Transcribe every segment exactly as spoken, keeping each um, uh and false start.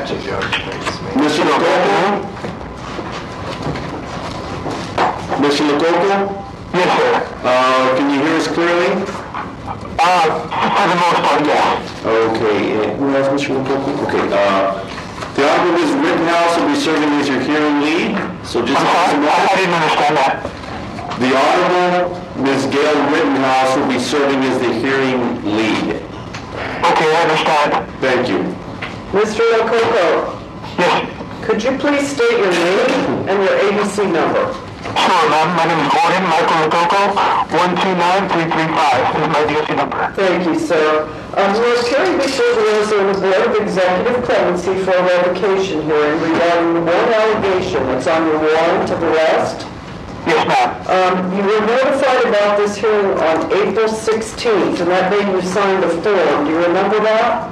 Magic Judge. Mister Lococo? Mister Lococo? Yes, sir. Uh, can you hear us clearly? Uh, for the most part, yes. Okay, and who else, Mister Lococo? Okay, uh, the Honorable Miz Rittenhouse will be serving as your hearing lead, so just... I'm sorry, I, I didn't understand that. The Honorable Miz Gail Rittenhouse will be serving as the hearing lead. Okay, I understand. Thank you. Mister Lococo, Yes. could you please state your name and your A B C number? Sure, ma'am. My name is Gordon Michael Lococo, one two nine three three five. This is my D S C number. Thank you, sir. Um, you are appearing before the Arizona Board of Executive Clemency for a revocation hearing regarding the one allegation that's on your warrant of arrest. Yes, ma'am. Um, you were notified about this hearing on April sixteenth, and that day you signed a form. Do you remember that?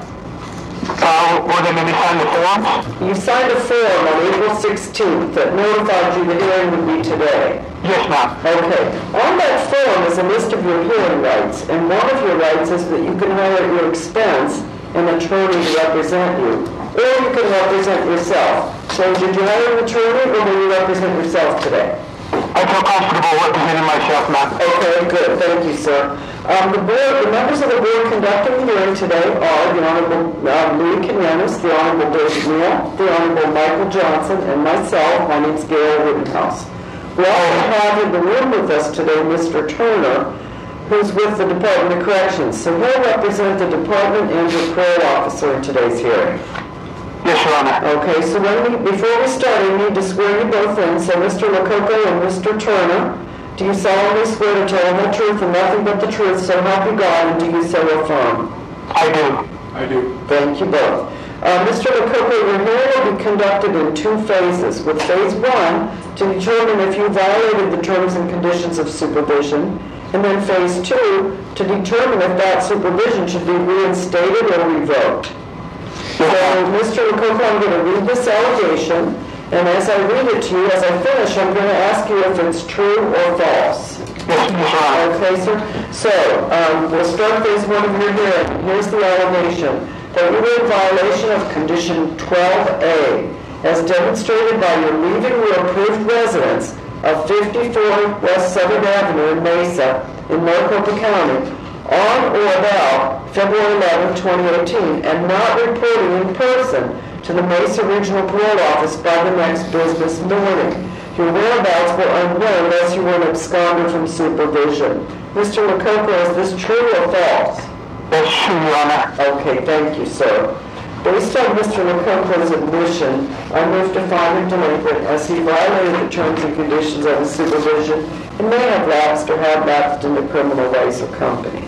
Uh, were they made me sign the forms? You signed a form on April sixteenth that notified you the hearing would be today. Yes, ma'am. Okay. On that form is a list of your hearing rights, and one of your rights is that you can hire at your expense an attorney to represent you, or you can represent yourself. So did you hire an attorney, or will you represent yourself today? I feel comfortable representing myself, ma'am. Okay, good. Thank you, sir. Um, the board, the members of the board conducting the hearing today are the Honorable uh, Louis Quinones, the Honorable David Neal, the Honorable Michael Johnson, and myself. My name's Gail Rittenhouse. We also have in the room with us today Mister Turner, who's with the Department of Corrections. So he'll represent the department and your parole officer in today's hearing. Yes, Your Honor. Okay, so when we, before we start, I need to swear you both in. So Mister Lococo and Mister Turner, do you solemnly swear to tell the truth and nothing but the truth, so help you God, and do you so affirm? I do. I do. Thank you both. Uh, Mister Lococo, your hearing will be conducted in two phases, with phase one to determine if you violated the terms and conditions of supervision, and then phase two to determine if that supervision should be reinstated or revoked. So, Mister Lococo, I'm going to read this allegation, and as I read it to you, as I finish, I'm going to ask you if it's true or false. Yes, yes, Your Honor. Okay, sir? So, um, we'll start phase one of your hearing. Here's the allegation. That you were in violation of condition twelve A, as demonstrated by your leaving your approved residence of fifty-four West seventh Avenue in Mesa, in Maricopa County, on or about February eleventh, twenty eighteen, and not reporting in person to the Mesa Regional Parole Office by the next business morning. Your whereabouts were unknown as you were an absconder from supervision. Mister Lococo, is this true or false? That's true, Your Honor. Okay, thank you, sir. Based on Mister Lococo's admission, I move to find him delinquent as he violated the terms and conditions of his supervision and may have lapsed or have lapsed into criminal ways or company.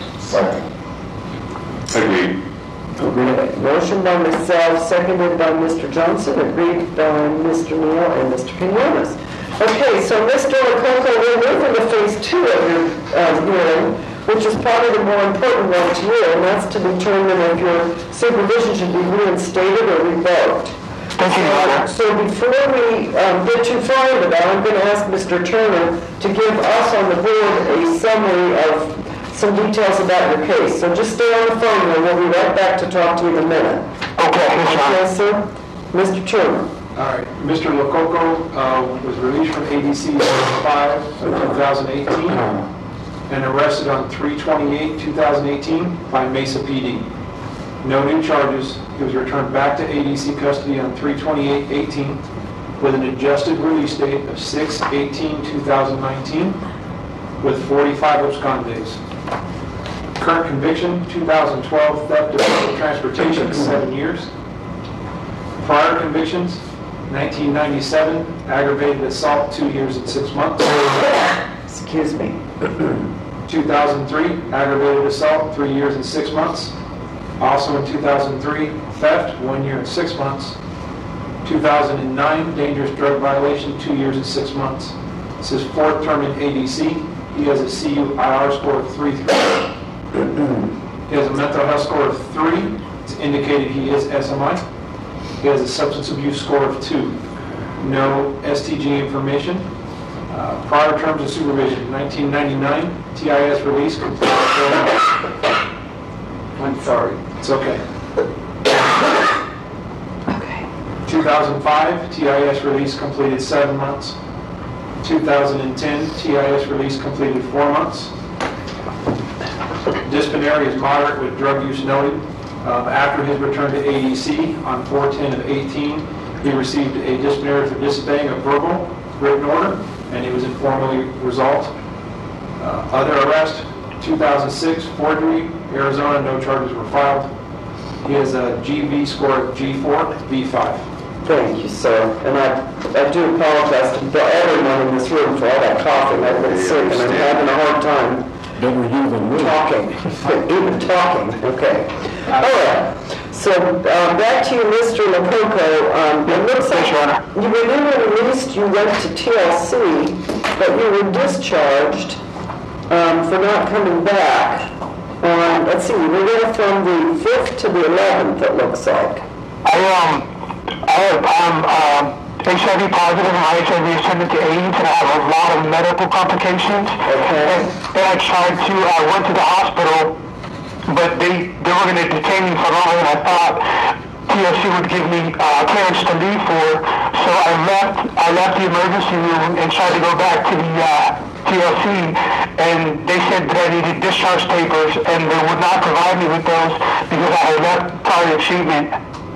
Agreed. Agreed. Motion by myself, seconded by Mister Johnson, agreed by Mister Neal and Mister Quinones. Okay, so Mister Lococo, we're moving to phase two of your uh, hearing, which is probably the more important one to you, and that's to determine if your supervision should be reinstated or revoked. Thank you, Your Honor. So before we um, get too far into that, I'm going to ask Mister Turner to give us on the board a summary of some details about your case. So just stay on the phone and we'll be right back to talk to you in a minute. Okay, yes, Your Honor. Yes, sir. Mister Turner. All right. Mister Lococo uh, was released from A D C five of two thousand eighteen and arrested on three twenty-eight two thousand eighteen by Mesa P D. No new charges. He was returned back to A D C custody on three twenty-eight eighteen with an adjusted release date of six eighteen two thousand nineteen with forty-five abscond days. Current conviction, two thousand twelve theft of public transportation, seven years. Prior convictions, nineteen ninety-seven aggravated assault, two years and six months. Excuse me. two thousand three aggravated assault, three years and six months. Also in two thousand three, theft, one year and six months. two thousand nine, dangerous drug violation, two years and six months. This is fourth term in A D C. He has a C U I R score of three three. He has a mental health score of three. It's indicated he is S M I. He has a substance abuse score of two. No S T G information. Uh, prior terms of supervision, nineteen ninety-nine, T I S release. I'm sorry. It's okay. Okay. two thousand five, T I S release completed seven months. two thousand ten, T I S release completed four months. Disciplinary is moderate with drug use noted. Uh, After his return to A D C on four ten of eighteen, he received a disciplinary for disobeying a verbal written order, and he was informally resolved. Uh, Other arrest, two thousand six, forgery, Arizona, no charges were filed. He has a G V score of G four, V five. Thank you, sir. And I, I do apologize to everyone in this room for all that coughing. I've been sick and I'm having a hard time Better you than me. talking, even talking. Okay. All right. So um, back to you, Mister Lococo. Um, it looks like you were never released. You went to T L C, but you were discharged um, for not coming back. Um, let's see. You were there from the fifth to the eleventh. It looks like. I um, I have I'm um, H I V positive, and my H I V is turned into AIDS, and I have a lot of medical complications. Okay. And, and I tried to, I went to the hospital, but they they were going to detain me for longer than I thought T L C would give me uh, clearance to leave for. So I left I left the emergency room and tried to go back to the uh, T L C, and they said that I needed discharge papers, and they would not provide me with those because I had left prior treatment.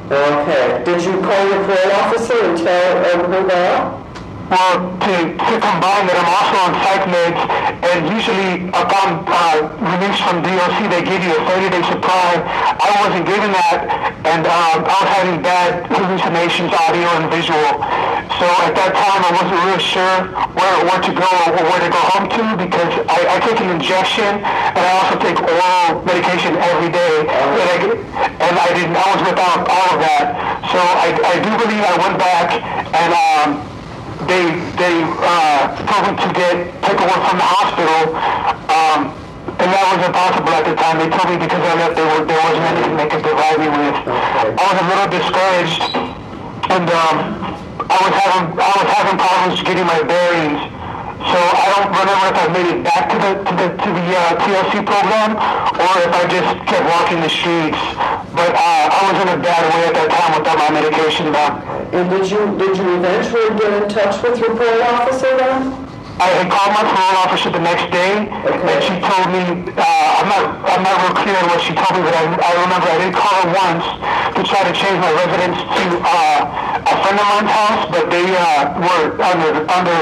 Okay. Did you call your parole officer and tell um, her that? Well, to, to combine that, I'm also on psych meds, and usually upon uh, release from D O C, they give you a thirty-day supply. I wasn't given that, and um, I was having bad hallucinations, audio and visual. So at that time, I wasn't really sure where, where to go or where to go home to, because I, I take an injection, and I also take oral medication every day, and I, and I didn't. I was without all of that. So I, I do believe I went back and. Um, They they uh, told me to get paperwork from the hospital, um, and that was impossible at the time. They told me because I left, there, were, there wasn't anything they could provide me with. Okay. I was a little discouraged, and um, I was having I was having problems getting my bearings. So I don't remember if I made it back to the to the to the uh, T L C program, or if I just kept walking the streets. But uh, I was in a bad way at that time without my medication done. And did you did you eventually get in touch with your parole officer then? I had called my parole officer the next day, Okay. and she told me, uh, I'm not I'm not real clear on what she told me, but I, I remember I did call her once to try to change my residence to uh, a friend of mine's house, but they uh, were under under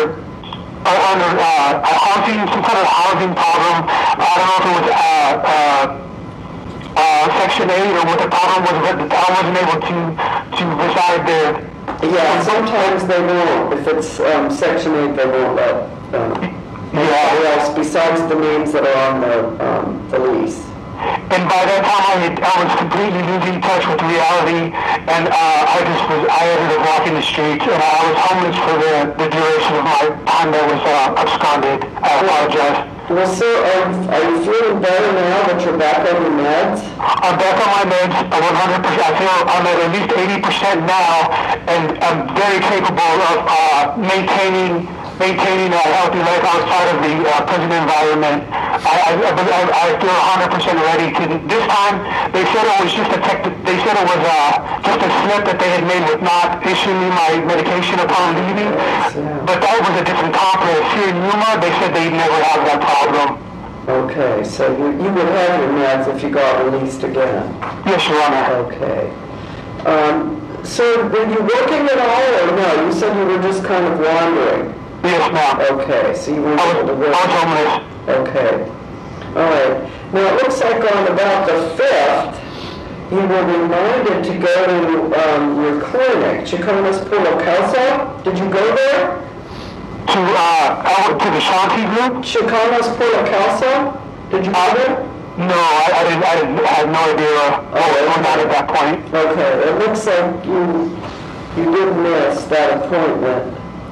uh, under uh, a housing, some kind of housing problem. I don't know if it was uh, uh, uh, Section eight or what the problem was, but I wasn't able to to reside there. Yeah, sometimes they won't. If it's um, Section eight, they won't let um, anybody else besides the names that are on the, um, the lease. And by that time, I, had, I was completely losing touch with reality, and uh, I just was, I ended up walking the streets, and I was homeless for the, the duration of my time that was uh, absconded. I apologize. Well, sir, are, are you feeling better now that you're back on your meds? I'm back on my meds, uh, one hundred percent. I feel I'm at at least eighty percent now, and I'm very capable of uh, maintaining maintaining a healthy life outside of the uh, prison environment. I, I, I, I feel one hundred percent ready to. This time, they said it was just a tech, they said it was uh, just a slip that they had made with not issuing me my medication upon leaving. But that was a different complex. Here in Yuma, they said they'd never have that problem. Okay, so you, you would have your meds if you got released again. Yes, Your Honor. Okay. Um, so were you working at all, or no? You said you were just kind of wandering. Yes, ma'am. Okay, so you weren't I able was, to work. I was homeless. Okay. All right. Now, it looks like on about the fifth, you were reminded to go to um, your clinic, Chicanas Pueblo Casa. Did you go there? To, uh, I went to the Shanti group? Chicanas Pueblo Casa? Did you go Uh, there? No, I, I didn't, I didn't, I had no idea what was going on at that point. Okay. It looks like you, you did miss that appointment.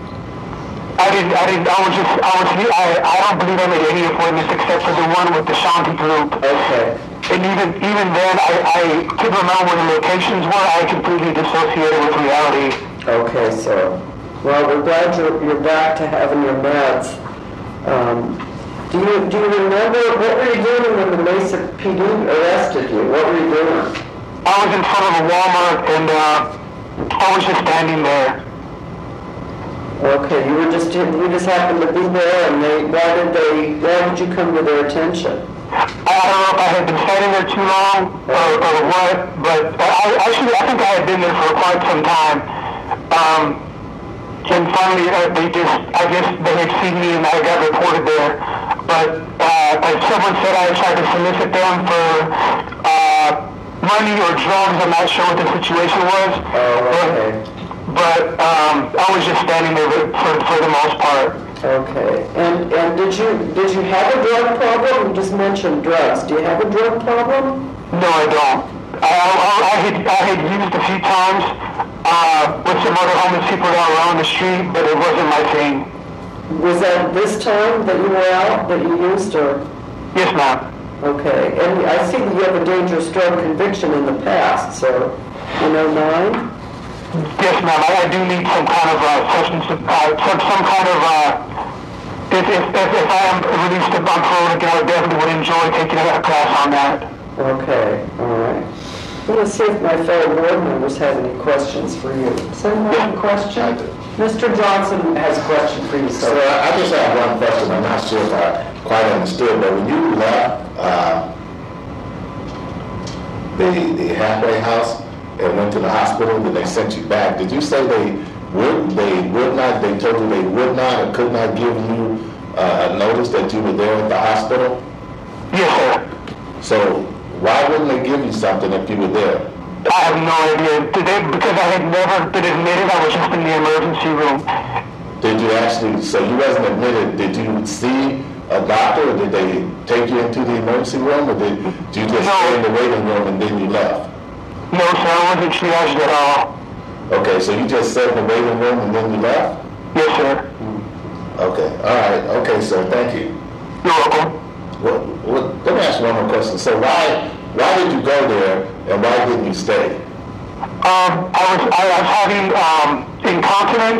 I didn't, I didn't, I was just, I was, I, I don't believe I made any appointments except for the one with the Shanti group. Okay. And even, even then, I, I couldn't remember where the locations were. I completely dissociated with reality. Okay, so, well, we're glad you're, you're back to having your meds. Um, do you do you remember, what were you doing when the Mesa P D arrested you? What were you doing? I was in front of a Walmart, and uh, I was just standing there. Okay, you were just, you just happened to be there, and they, why did they, why did you come to their attention? I don't know if I had been standing there too long or, or what, but I, actually I think I had been there for quite some time. Um, and finally, uh, they just, I guess they had seen me and I got reported there. But uh, as someone said, I tried to solicit them for uh, money or drugs. I'm not sure what the situation was. Oh, okay. But, but um, I was just standing there for, for the most part. Okay, and, and did you, did you have a drug problem? You just mentioned drugs. Do you have a drug problem? No, I don't. I, I, I, had, I had used a few times uh, with some other homeless people that were on the street, but it wasn't my thing. Was that this time that you were out that you used, or? Yes, ma'am. Okay, and I see that you have a dangerous drug conviction in the past, so in oh nine? Yes, ma'am. I, I do need some kind of uh, substance, uh, some, some kind of, uh, if, if, if, if I am released on parole again, I definitely would enjoy taking a class on that. Okay, all right. I'm going to see if my fellow board members have any questions for you. Does anyone have a question? Mister Johnson has a question for you, So sir. I I just have one question. I'm not sure if I quite understood, but when you left uh, the the halfway house and went to the hospital, then they sent you back. Did you say they would they would not? They told you they would not or could not give you uh, a notice that you were there at the hospital? Yes, sir. So why wouldn't they give you something if you were there? I have no idea. Did they, because I had never been admitted, I was just in the emergency room. Did you actually? So you wasn't admitted. Did you see a doctor, or did they take you into the emergency room, or did you just No. stay in the waiting room and then you left? No, sir, I wasn't triaged at all. Okay, so you just sat in the waiting room and then you left? Yes, sir. Okay, all right. Okay, sir, thank you. You're welcome. Well, well, let me ask you one more question. So why why did you go there and why didn't you stay? Um, I was I was having um, incontinence.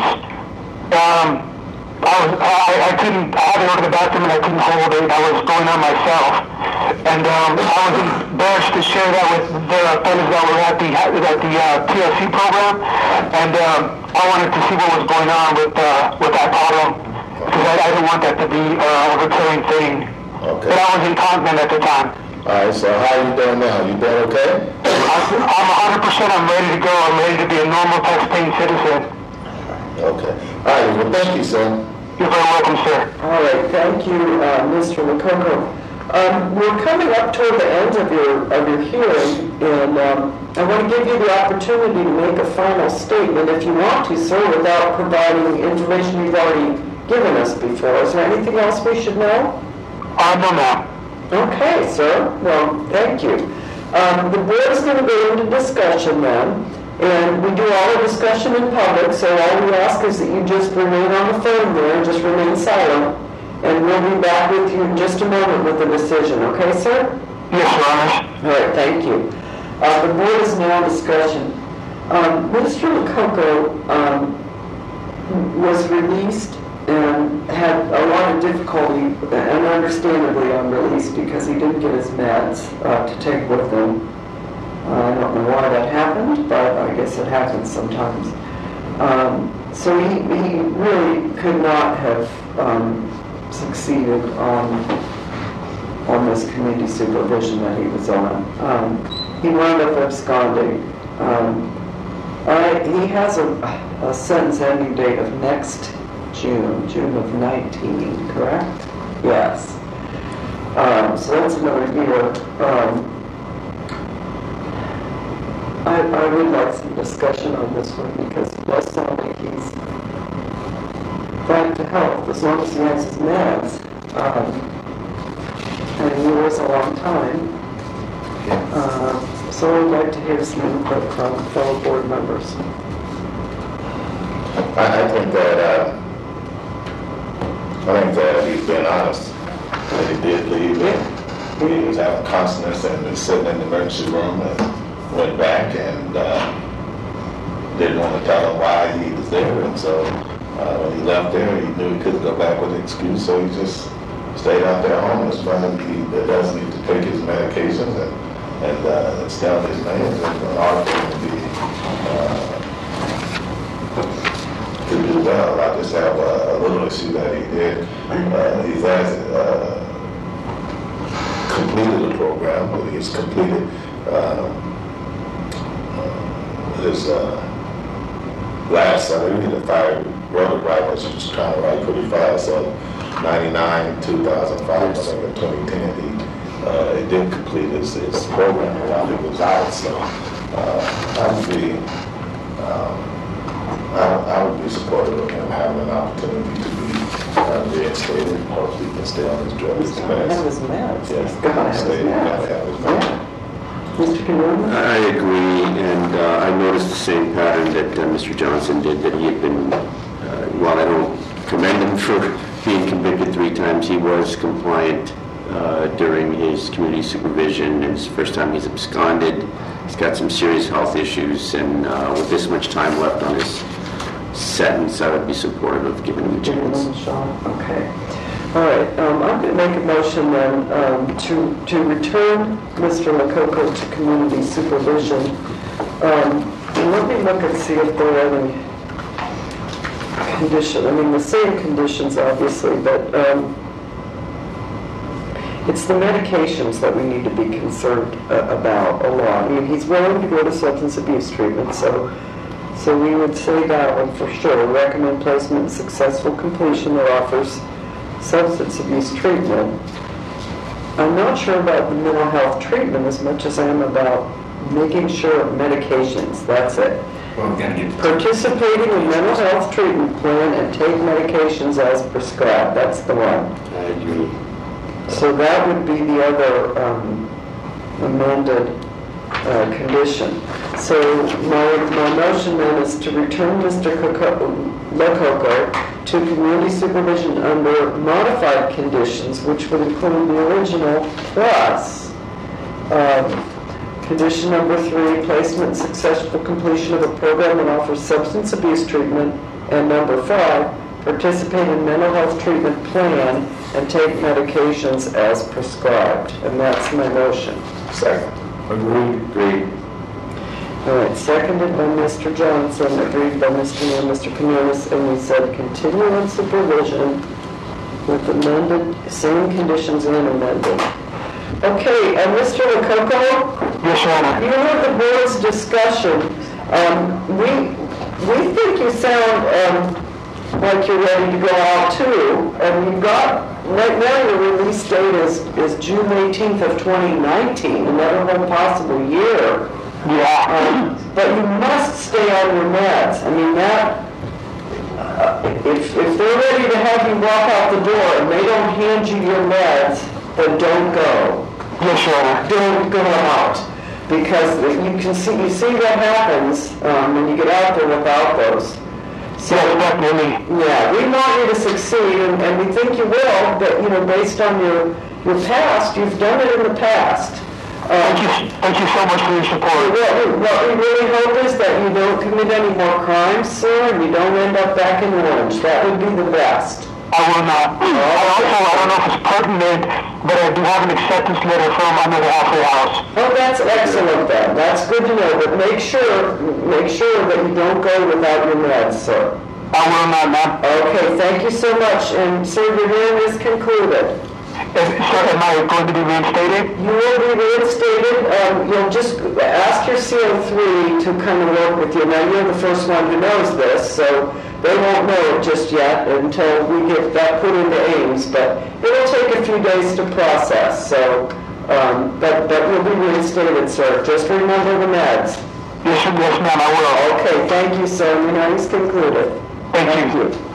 Um, I was I, I couldn't I had to go to the bathroom and I couldn't hold it. I was going on myself, and um, I was embarrassed to share that with the fellas that were at the at the uh, T L C program, and um, I wanted to see what was going on with uh, with that problem because I, I didn't want that to be uh, a recurring thing. Okay. But I was incontinent at the time. All right, so how are you doing now? You doing okay? I'm one hundred percent. I'm ready to go. I'm ready to be a normal tax-paying citizen. Okay. All right, well, thank you, sir. You're very welcome, sir. All right, thank you, uh, Mister Lococo. Um, we're coming up toward the end of your of your hearing, and um, I want to give you the opportunity to make a final statement if you want to, sir, without providing information you've already given us before. Is there anything else we should know? Uh, no, ma'am. Okay, sir. Well, thank you. Um, the board is going to go into discussion then, and we do all the discussion in public, so all we ask is that you just remain on the phone there and just remain silent, and we'll be back with you in just a moment with the decision. Okay, sir? Yes, Your Honor. All right, thank you. Uh, the board is now in discussion. Um, Mister Lococo um, was released and had a lot of difficulty, and understandably on release, because he didn't get his meds uh, to take with him. Uh, I don't know why that happened, but I guess it happens sometimes. Um, so he, he really could not have um, succeeded on on this community supervision that he was on. Um, he wound up absconding. Um, all right, he has a, a sentence ending date of next June, June of nineteen, correct? Yes. Um, so that's another year. Um, I, I would like some discussion on this one because it does sound like he's back to health as long as he has his meds. Um, and a year is a long time. Uh, so I'd like to hear some input from fellow board members. I, I think that uh, I think that he's been honest. That he did leave. Yeah. And he was having consonants and was sitting in the emergency room and went back and uh, didn't want to tell him why he was there. And so uh, when he left there, he knew he couldn't go back with an excuse, so he just stayed out there homeless. But he doesn't need to take his medications and and uh, stay on his names in order for him to be uh, issue that he did. Uh, he's has uh, completed the program, but he's completed uh, uh, his uh, last summer. He did a fire rotor right, which was trying to write pretty fast. So ninety-nine, two thousand five, I think, in twenty ten, he, uh, he did complete his, his program while he was out. So uh, I would be, um, I, I would be supportive of him having an opportunity to be uh, reinstated. Hopefully, he can stay on his drugs. He's gotta have his meds. Yeah, He's gotta have his stay, gotta meds. have his meds. Yeah. Mister Canonia? I agree, and uh, I noticed the same pattern that uh, Mister Johnson did, that he had been, uh, while I don't commend him for being convicted three times, he was compliant uh, during his community supervision, and it's the first time he's absconded. He's got some serious health issues, and uh, with this much time left on his sentence, I would be supportive of giving him a Give him chance. a shot. Okay. All right. Um, I'm going to make a motion then um, to to return Mister Lococo to community supervision. Um, and let me look and see if there are any conditions. I mean, the same conditions, obviously, but um, it's the medications that we need to be concerned uh, about a lot. I mean, he's willing to go to substance abuse treatment, so. So we would say that one for sure. Recommend placement and successful completion that offers substance abuse treatment. I'm not sure about the mental health treatment as much as I am about making sure of medications. That's it. Well, we're gonna get Participating in mental health treatment plan and take medications as prescribed. That's the one. I agree. So that would be the other um, amended uh, condition. So my, my motion then is to return Mister Lococo to community supervision under modified conditions, which would include the original plus um, condition number three, placement and successful completion of a program that offers substance abuse treatment, and number five, participate in mental health treatment plan and take medications as prescribed. And that's my motion. Second. Agreed. Agreed. All right, seconded by Mister Johnson, agreed by Mister Neal, Mister Quinones, and we said continue in supervision with amended, same conditions and amended. Okay, and Mister Lococo, Yes, Your Honor. you heard the board's discussion. Um, we we think you sound um, like you're ready to go out too, and you've got right now your release date is is June eighteenth of twenty nineteen, another whole possible year. Yeah. Um, but you must stay on your meds. I mean, that, uh, if, if they're ready to have you walk out the door and they don't hand you your meds, then don't go. Yes, Your Honor. Don't go out. Because you can see, you see what happens um, when you get out there without those. So, Yes, definitely. yeah, we want you to succeed, and, and we think you will, but, you know, based on your, your past, you've done it in the past. Thank you, thank you so much for your support. What we, what we really hope is that you don't commit any more crimes, sir, and you don't end up back in Orange. That would be the best. I will not. I also, I don't know if it's pertinent, but I do have an acceptance letter from another halfway house. Oh, that's excellent then. That's good to know, but make sure, make sure that you don't go without your meds, sir. I will not, ma'am. Okay, thank you so much, and sir, your hearing is concluded. Is, sir, am I going to be reinstated? You will be reinstated. Um, you'll just ask your C O three to come and work with you. Now, you're the first one who knows this, so they won't know it just yet until we get that put into Ames. But it'll take a few days to process. So, um, but but you'll be reinstated, sir. Just remember the meds. Yes, sir, yes, ma'am, I will. Okay, thank you, sir. Your hearing's concluded. Thank you. you.